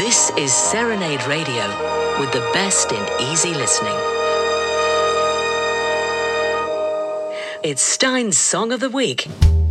This is Serenade Radio with the best in easy listening. It's Stein's Song of the Week.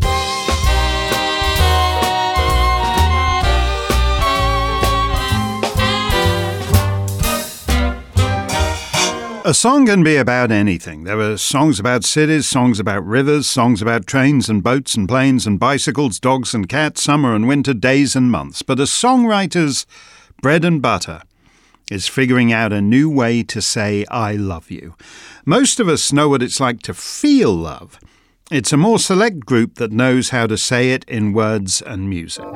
A song can be about anything. There are songs about cities, songs about rivers, songs about trains and boats and planes and bicycles, dogs and cats, summer and winter, days and months. But a songwriter's bread and butter is figuring out a new way to say I love you. Most of us know what it's like to feel love. It's a more select group that knows how to say it in words and music.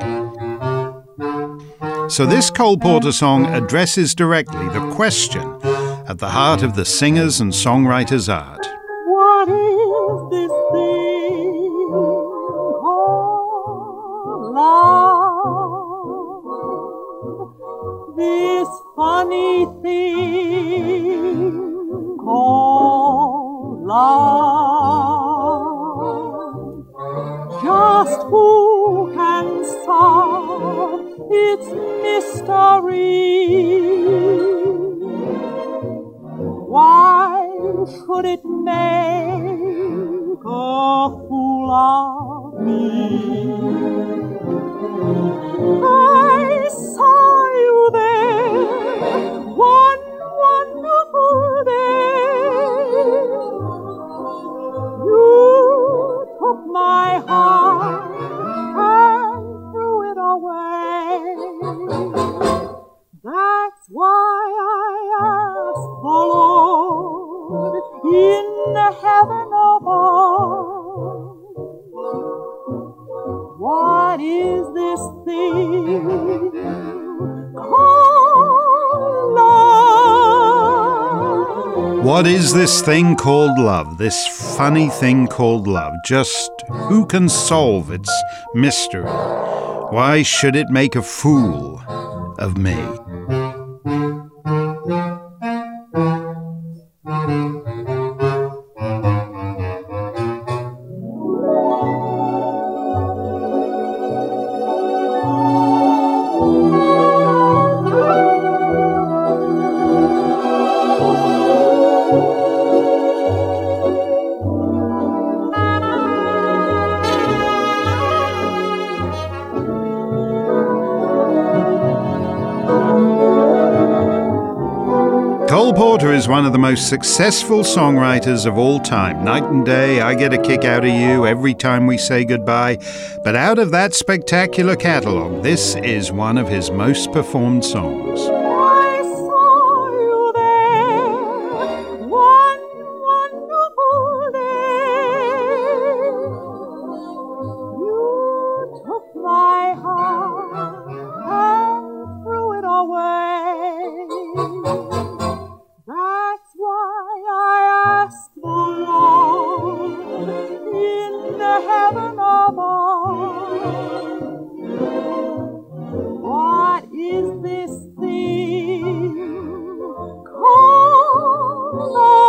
So this Cole Porter song addresses directly the question at the heart of the singer's and songwriter's art. What is this thing called love? This funny thing called love. Just who can solve its mystery? Why should it make a fool of me? I saw you there one wonderful day. You took my heart and threw it away. That's why I ask the Lord in heaven above, what is this thing called love? What is this thing called love? This funny thing called love. Just who can solve its mystery? Why should it make a fool of me? Cole Porter is one of the most successful songwriters of all time. Night and Day, I Get a Kick Out of You, Every Time We Say Goodbye. But out of that spectacular catalogue, this is one of his most performed songs. I saw you there one wonderful day. You took my heart and threw it away. That's why I ask the Lord in the heaven above, what is this thing called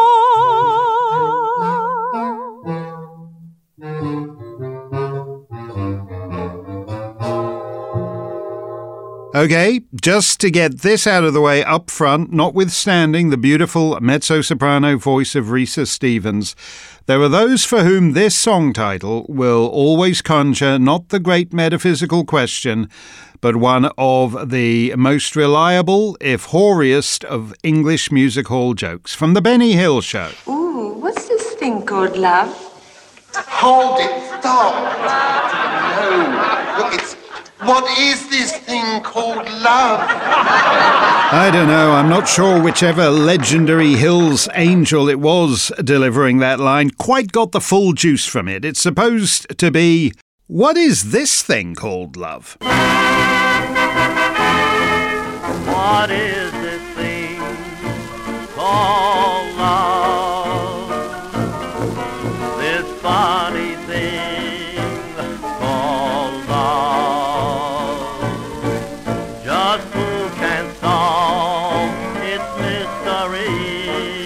Okay, just to get this out of the way up front, notwithstanding the beautiful mezzo-soprano voice of Risa Stevens, there are those for whom this song title will always conjure not the great metaphysical question, but one of the most reliable, if hoariest, of English music hall jokes. From The Benny Hill Show. Ooh, what's this thing called love? Hold it, stop. No, look, what is this thing called love? I don't know. I'm not sure whichever legendary Hills angel it was delivering that line quite got the full juice from it. It's supposed to be, what is this thing called love? What is this thing called love? This funny thing called love. Just who can solve its mystery?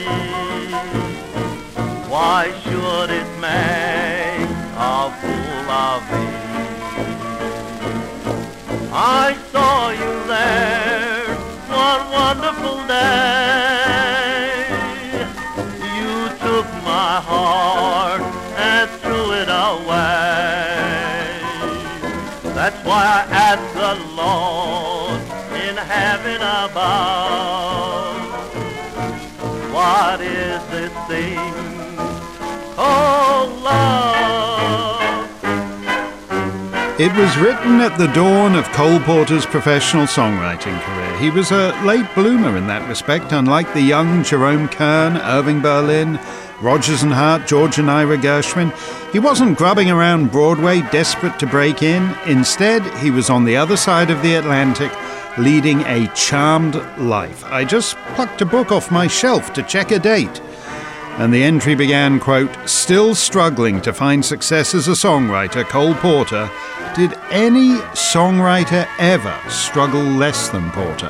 Why should it make a fool of me? I saw you there say. You took my heart and threw it away. That's why I ask the Lord in heaven above, what is this thing called love? It was written at the dawn of Cole Porter's professional songwriting career. He was a late bloomer in that respect, unlike the young Jerome Kern, Irving Berlin, Rodgers and Hart, George and Ira Gershwin. He wasn't grubbing around Broadway, desperate to break in. Instead, he was on the other side of the Atlantic, leading a charmed life. I just plucked a book off my shelf to check a date. And the entry began, quote, "Still struggling to find success as a songwriter, Cole Porter. Did any songwriter ever struggle less than Porter?"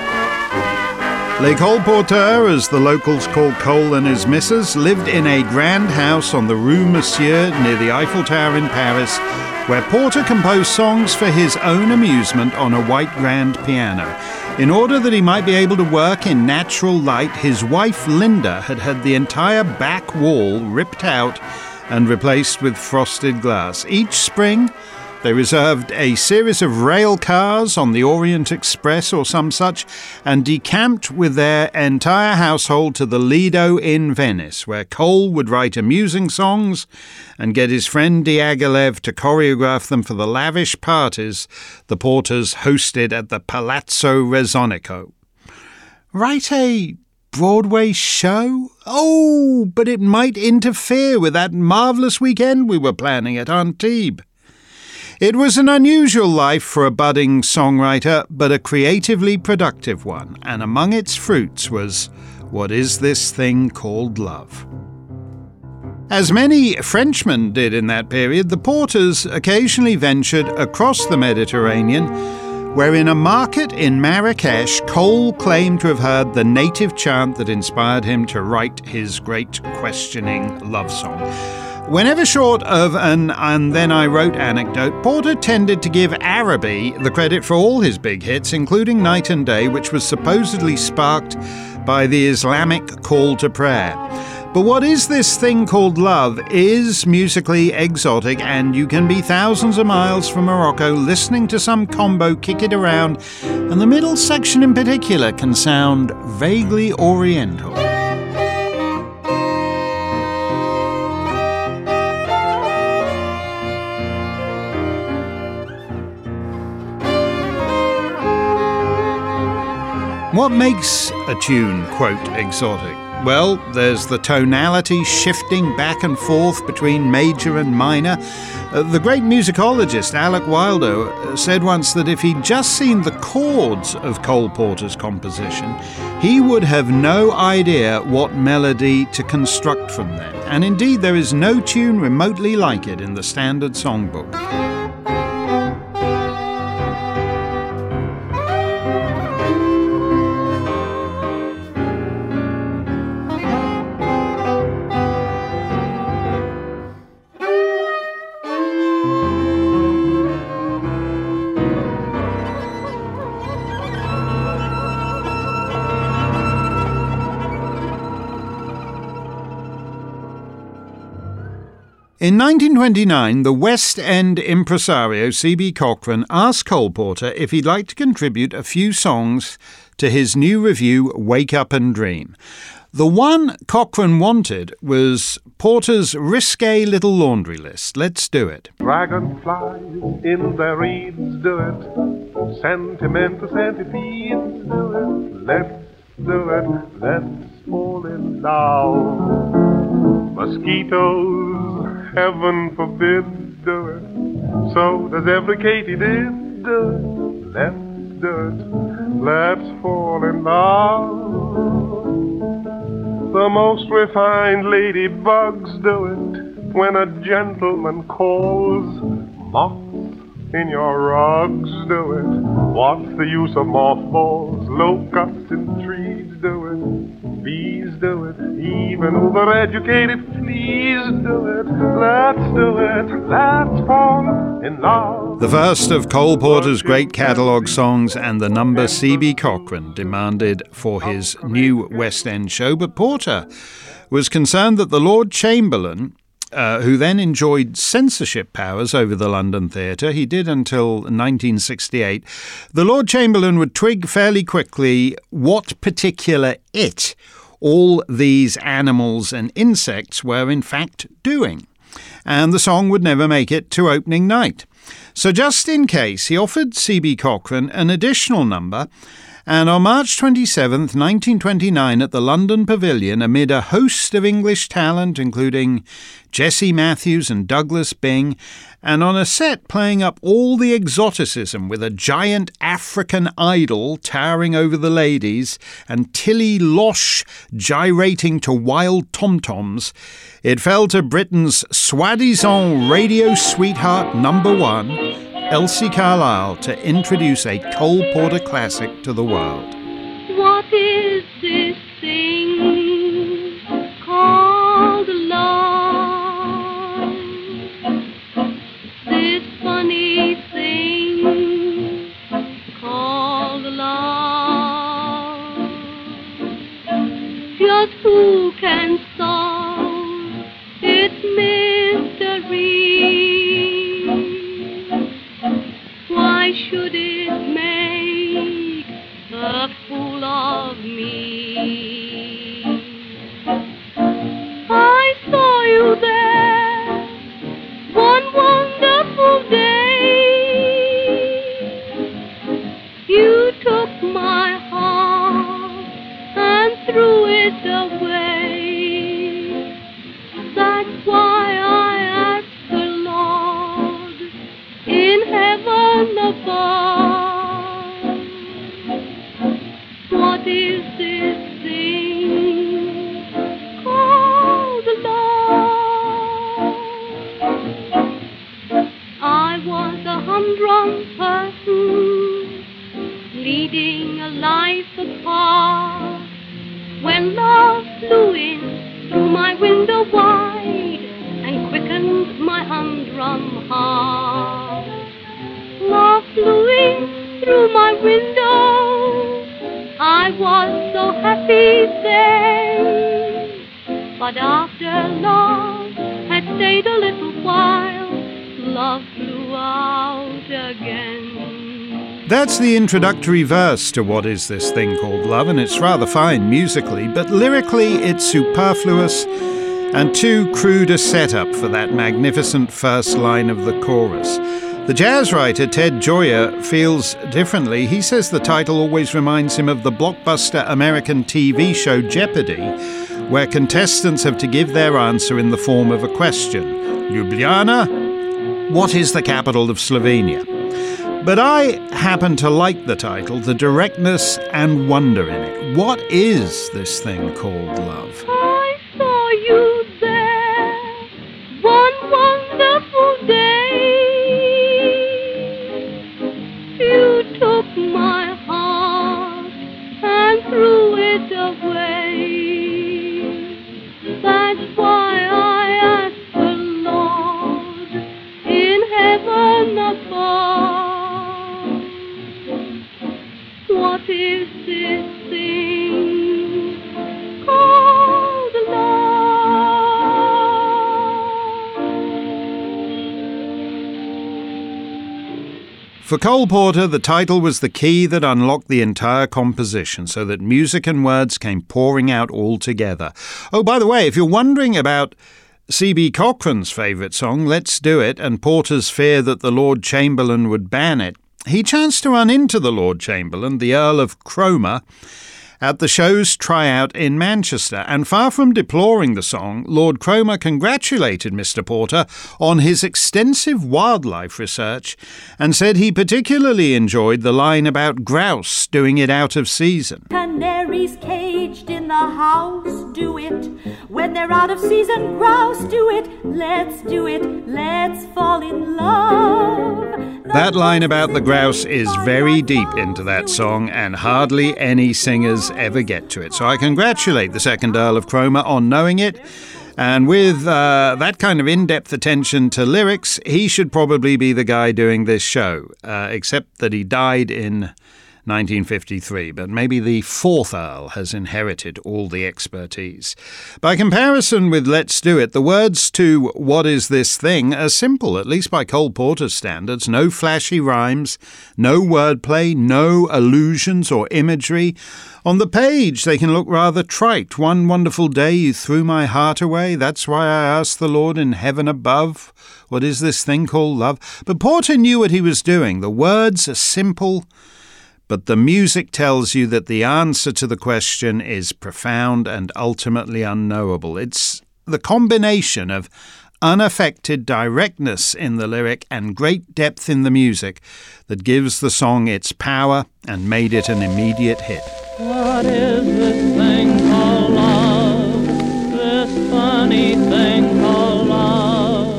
Les Cole Porter, as the locals called Cole and his missus, lived in a grand house on the Rue Monsieur near the Eiffel Tower in Paris, where Porter composed songs for his own amusement on a white grand piano. In order that he might be able to work in natural light, his wife Linda had had the entire back wall ripped out and replaced with frosted glass. Each spring, they reserved a series of rail cars on the Orient Express or some such and decamped with their entire household to the Lido in Venice, where Cole would write amusing songs and get his friend Diaghilev to choreograph them for the lavish parties the Porters hosted at the Palazzo Rezzonico. Write a Broadway show? Oh, but it might interfere with that marvellous weekend we were planning at Antibes. It was an unusual life for a budding songwriter, but a creatively productive one, and among its fruits was What Is This Thing Called Love? As many Frenchmen did in that period, the Porters occasionally ventured across the Mediterranean, where in a market in Marrakesh, Cole claimed to have heard the native chant that inspired him to write his great questioning love song. Whenever short of an "and then I wrote" anecdote, Porter tended to give Araby the credit for all his big hits, including Night and Day, which was supposedly sparked by the Islamic call to prayer. But What Is This Thing Called Love is musically exotic, and you can be thousands of miles from Morocco listening to some combo kick it around, and the middle section in particular can sound vaguely oriental. What makes a tune, quote, exotic? Well, there's the tonality shifting back and forth between major and minor. The great musicologist Alec Wilder said once that if he'd just seen the chords of Cole Porter's composition, he would have no idea what melody to construct from them. And indeed, there is no tune remotely like it in the standard songbook. In 1929, the West End impresario C.B. Cochran asked Cole Porter if he'd like to contribute a few songs to his new revue, Wake Up and Dream. The one Cochran wanted was Porter's risque little laundry list. Let's do it. Dragonflies in their reeds do it. Sentimental centipedes do it. Let's do it. Let's fall in love. Mosquitoes, heaven forbid, do it. So does every katydid do it. Let's do it. Let's fall in love. The most refined ladybugs do it when a gentleman calls. Moths in your rugs do it. What's the use of mothballs? Locusts in trees do it. Bees do it. Even overeducated fleas do it. Let's do it. Let's fall in love. The first of Cole Porter's great catalogue songs and the number C.B. Cochran demanded for his new West End show, but Porter was concerned that the Lord Chamberlain, who then enjoyed censorship powers over the London Theatre, he did until 1968, the Lord Chamberlain would twig fairly quickly what particular it all these animals and insects were in fact doing, and the song would never make it to opening night. So just in case, he offered C.B. Cochran an additional number, and on March 27th, 1929, at the London Pavilion, amid a host of English talent, including Jesse Matthews and Douglas Byng, and on a set playing up all the exoticism with a giant African idol towering over the ladies and Tilly Losh gyrating to wild tom-toms, it fell to Britain's soi-disant radio sweetheart number one, Elsie Carlyle, to introduce a Cole Porter classic to the world. What is this thing called love? This funny thing called love. Just who can solve its mystery? Why should it make a fool of me? I saw you there one wonderful day. You took my heart and threw it away. That's why I asked the Lord in heaven above, what is this thing called love? I was a humdrum person, leading a life apart, when love flew in through my window wide and quickened my humdrum heart. Love flew in through my window, I was so happy then. But after love had stayed a little while, love flew out again. That's the introductory verse to What Is This Thing Called Love, and it's rather fine musically, but lyrically it's superfluous and too crude a setup for that magnificent first line of the chorus. The jazz writer Ted Gioia feels differently. He says the title always reminds him of the blockbuster American TV show Jeopardy, where contestants have to give their answer in the form of a question. Ljubljana? What is the capital of Slovenia? But I happen to like the title, the directness and wonder in it. What is this thing called love? I saw you there one wonderful day. You took my heart and threw it away. That's why I asked the Lord in heaven above, what is this thing called love? For Cole Porter, the title was the key that unlocked the entire composition, so that music and words came pouring out all together. Oh, by the way, if you're wondering about C.B. Cochran's favourite song, Let's Do It, and Porter's fear that the Lord Chamberlain would ban it, he chanced to run into the Lord Chamberlain, the Earl of Cromer, at the show's tryout in Manchester, and far from deploring the song, Lord Cromer congratulated Mr. Porter on his extensive wildlife research and said he particularly enjoyed the line about grouse doing it out of season. Canaries caged in the house do it. When they're out of season, grouse do it. Let's do it. Let's fall in love. That line about the grouse is very deep into that song, and hardly any singers ever get to it. So I congratulate the second Earl of Cromer on knowing it, And with that kind of in-depth attention to lyrics, he should probably be the guy doing this show, except that he died in 1953, but maybe the fourth Earl has inherited all the expertise. By comparison with Let's Do It, the words to What Is This Thing are simple, at least by Cole Porter's standards. No flashy rhymes, no wordplay, no allusions or imagery. On the page, they can look rather trite. One wonderful day you threw my heart away. That's why I asked the Lord in heaven above, what is this thing called love? But Porter knew what he was doing. The words are simple, but the music tells you that the answer to the question is profound and ultimately unknowable. It's the combination of unaffected directness in the lyric and great depth in the music that gives the song its power and made it an immediate hit. What is this thing called love? This funny thing called love?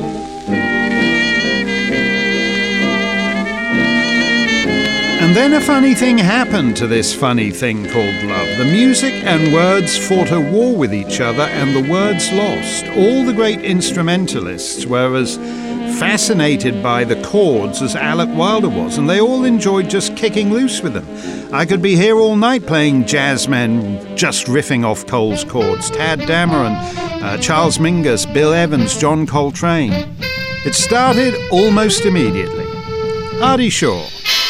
And then a funny thing happened to this funny thing called love. The music and words fought a war with each other, and the words lost. All the great instrumentalists were as fascinated by the chords as Alec Wilder was, and they all enjoyed just kicking loose with them. I could be here all night playing jazzmen just riffing off Cole's chords. Tad Dameron, Charles Mingus, Bill Evans, John Coltrane. It started almost immediately. Artie Shaw.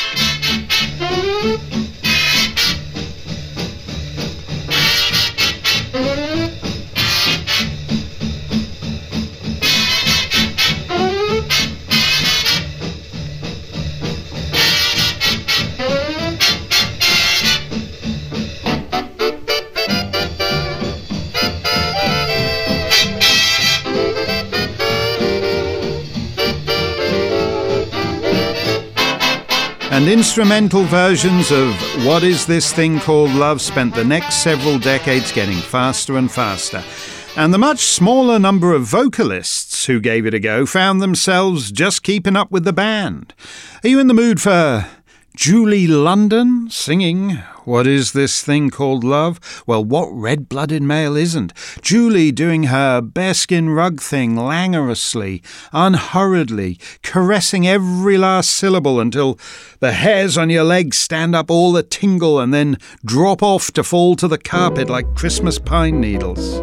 And instrumental versions of What Is This Thing Called Love spent the next several decades getting faster and faster. And the much smaller number of vocalists who gave it a go found themselves just keeping up with the band. Are you in the mood for Julie London singing What Is This Thing Called Love? Well, what red-blooded male isn't? Julie doing her bearskin rug thing languorously, unhurriedly, caressing every last syllable until the hairs on your legs stand up all a tingle and then drop off to fall to the carpet like Christmas pine needles.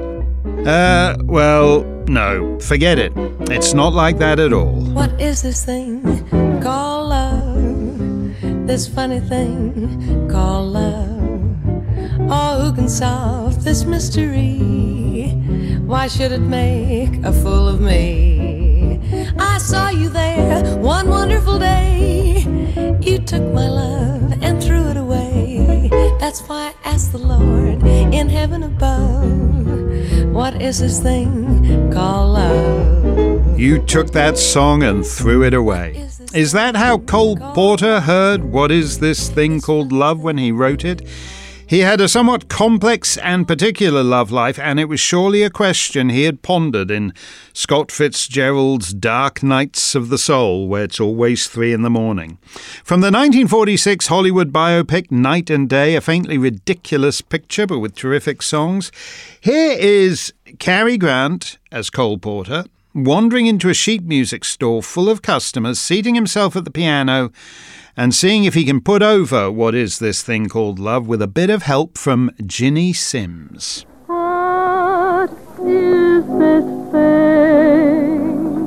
Well, no, forget it. It's not like that at all. What is this thing called love? This funny thing called love. Oh, who can solve this mystery? Why should it make a fool of me? I saw you there one wonderful day. You took my love and threw it away. That's why I asked the Lord in heaven above, what is this thing called love? You took that song and threw it away. Is that how Cole Porter heard What Is This Thing Called Love when he wrote it? He had a somewhat complex and particular love life, and it was surely a question he had pondered in Scott Fitzgerald's Dark Nights of the Soul, where it's always 3 a.m. From the 1946 Hollywood biopic Night and Day, a faintly ridiculous picture but with terrific songs, here is Cary Grant as Cole Porter, wandering into a sheet music store full of customers, seating himself at the piano and seeing if he can put over What Is This Thing Called Love with a bit of help from Ginny Simms. What is this thing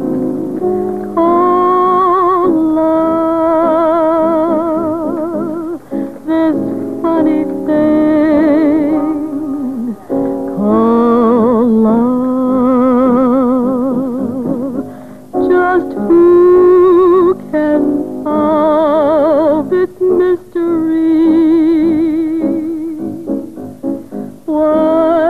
called love? This funny thing called love. Just who can solve its mystery? What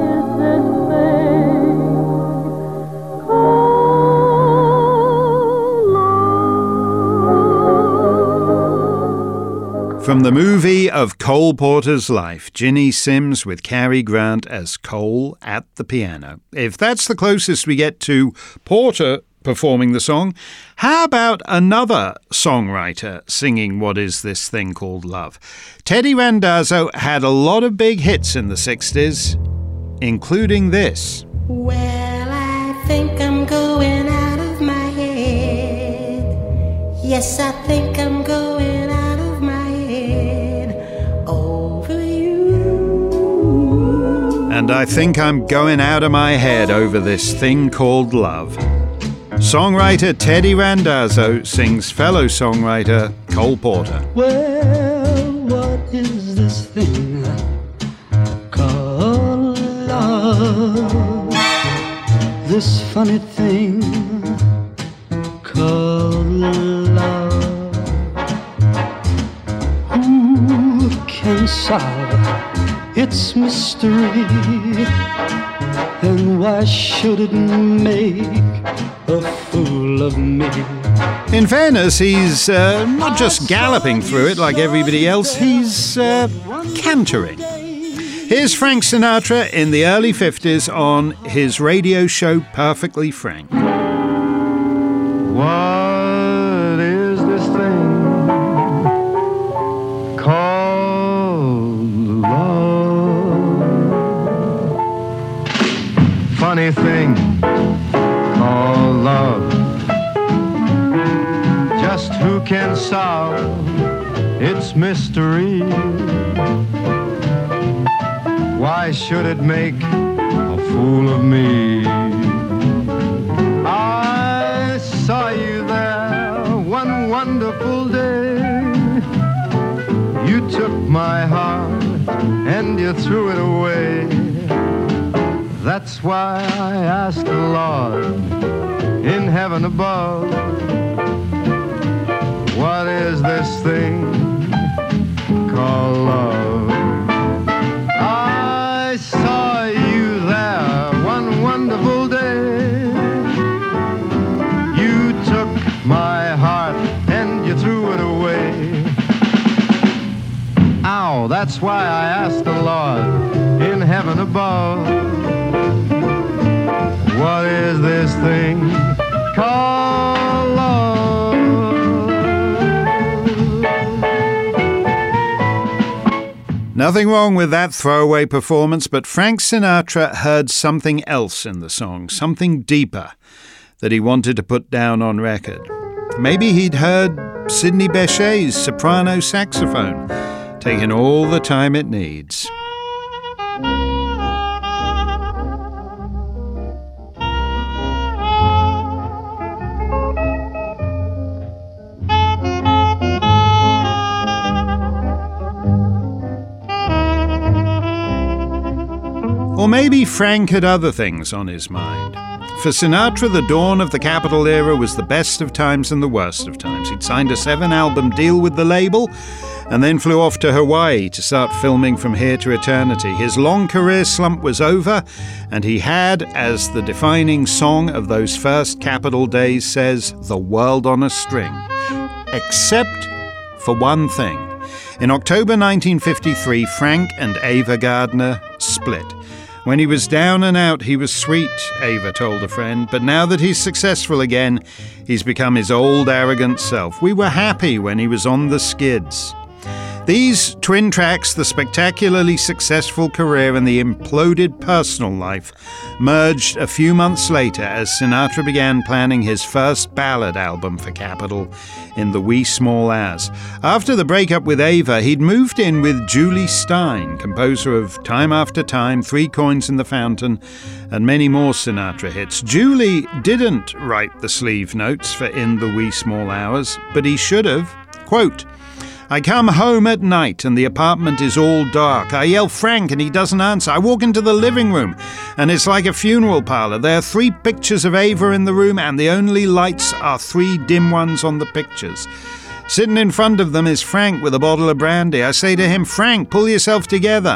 is this thing called love? From the movie of Cole Porter's life, Ginny Simms with Cary Grant as Cole at the piano. If that's the closest we get to Porter performing the song, how about another songwriter singing What Is This Thing Called Love? Teddy Randazzo had a lot of big hits in the 60s, including this. Well, I think I'm going out of my head. Yes, I think I'm going out of my head over you. And I think I'm going out of my head over this thing called love. Songwriter Teddy Randazzo sings fellow songwriter Cole Porter. Well, what is this thing called love? This funny thing called love. Who can solve its mystery? And why should it make a fool of me? In fairness, he's not just galloping through it like everybody else, he's cantering. Here's Frank Sinatra in the early 50s on his radio show Perfectly Frank. What is this thing called love? Funny thing called love. Just who can solve its mystery? Why should it make a fool of me? I saw you there one wonderful day. You took my heart and you threw it away. That's why I asked the Lord in heaven above, what is this thing called love? I saw you there one wonderful day. You took my heart and you threw it away. Ow, that's why I asked the Lord in heaven above, what is this thing called love? Nothing wrong with that throwaway performance, but Frank Sinatra heard something else in the song, something deeper that he wanted to put down on record. Maybe he'd heard Sidney Bechet's soprano saxophone, taking all the time it needs. Or maybe Frank had other things on his mind. For Sinatra, the dawn of the Capitol era was the best of times and the worst of times. He'd signed a 7-album deal with the label and then flew off to Hawaii to start filming From Here to Eternity. His long career slump was over, and he had, as the defining song of those first Capitol days says, the world on a string. Except for one thing. In October 1953, Frank and Ava Gardner split. When he was down and out, he was sweet, Ava told a friend, but now that he's successful again, he's become his old arrogant self. We were happy when he was on the skids. These twin tracks, the spectacularly successful career and the imploded personal life, merged a few months later as Sinatra began planning his first ballad album for Capitol in the wee small hours. After the breakup with Ava, he'd moved in with Julie Stein, composer of Time After Time, Three Coins in the Fountain, and many more Sinatra hits. Julie didn't write the sleeve notes for In the Wee Small Hours, but he should have. Quote, I come home at night and the apartment is all dark. I yell Frank and he doesn't answer. I walk into the living room and it's like a funeral parlor. There are 3 pictures of Ava in the room and the only lights are 3 dim ones on the pictures. Sitting in front of them is Frank with a bottle of brandy. I say to him, Frank, pull yourself together.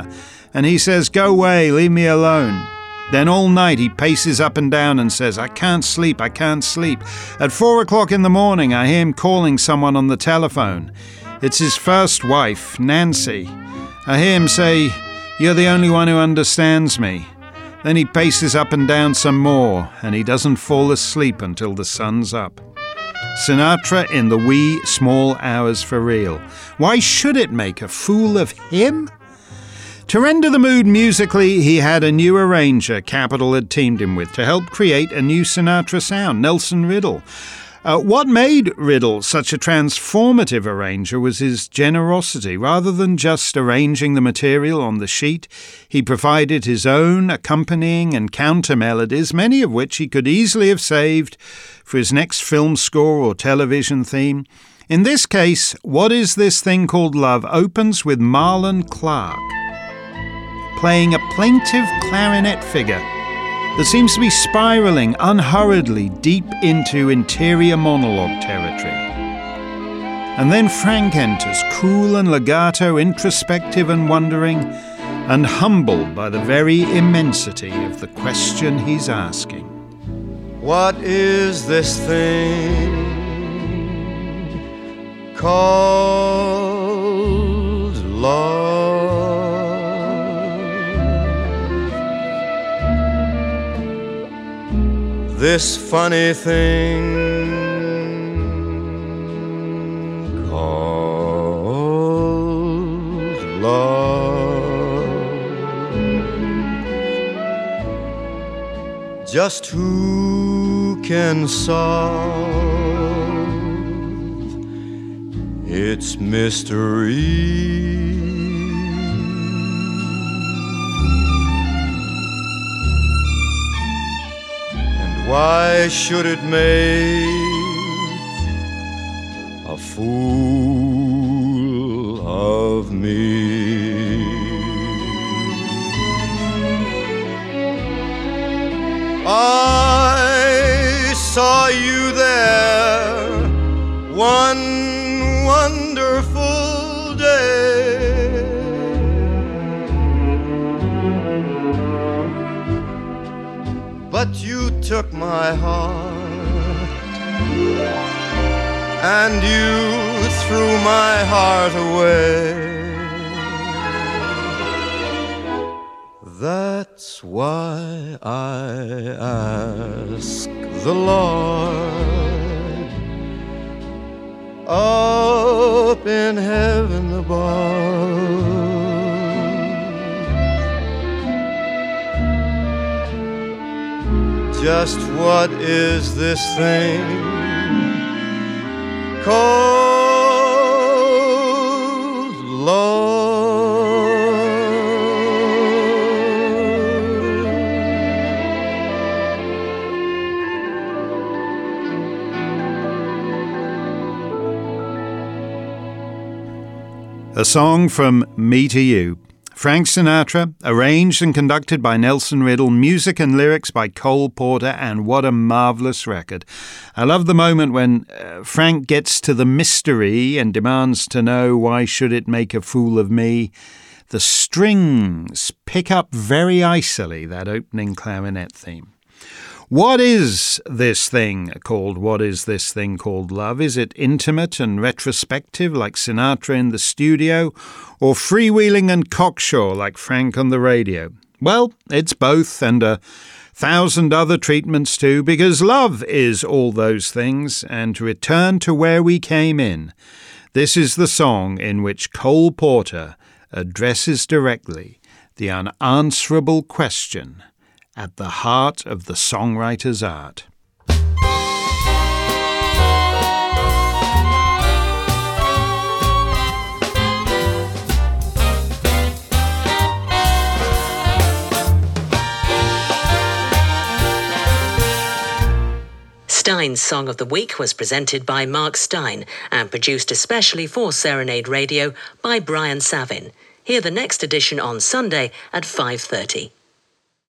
And he says, "Go away, leave me alone." Then all night he paces up and down and says, "I can't sleep, I can't sleep." At 4 o'clock in the morning, I hear him calling someone on the telephone. It's his first wife, Nancy. I hear him say, "You're the only one who understands me." Then he paces up and down some more, and he doesn't fall asleep until the sun's up. Sinatra in the wee, small hours for real. Why should it make a fool of him? To render the mood musically, he had a new arranger Capitol had teamed him with to help create a new Sinatra sound, Nelson Riddle. What made Riddle such a transformative arranger was his generosity. Rather than just arranging the material on the sheet, he provided his own accompanying and counter melodies, many of which he could easily have saved for his next film score or television theme. In this case, What Is This Thing Called Love opens with Marlon Clark playing a plaintive clarinet figure that seems to be spiraling unhurriedly deep into interior monologue territory. And then Frank enters, cool and legato, introspective and wondering, and humbled by the very immensity of the question he's asking. What is this thing called love? This funny thing called love. Just who can solve its mystery? Why should it make a fool of me? I saw you there one wonderful day. But you took my heart and you threw my heart away. That's why I ask the Lord up in heaven above, just what is this thing called love? A song from Me to You. Frank Sinatra, arranged and conducted by Nelson Riddle, music and lyrics by Cole Porter, and what a marvellous record. I love the moment when Frank gets to the mystery and demands to know why should it make a fool of me. The strings pick up very icily that opening clarinet theme. What is this thing called love? Is it intimate and retrospective like Sinatra in the studio, or freewheeling and cocksure like Frank on the radio? Well, it's both, and 1,000 other treatments too, because love is all those things. And to return to where we came in, this is the song in which Cole Porter addresses directly the unanswerable question at the heart of the songwriter's art. Stein's Song of the Week was presented by Mark Stein and produced especially for Serenade Radio by Brian Savin. Hear the next edition on Sunday at 5:30.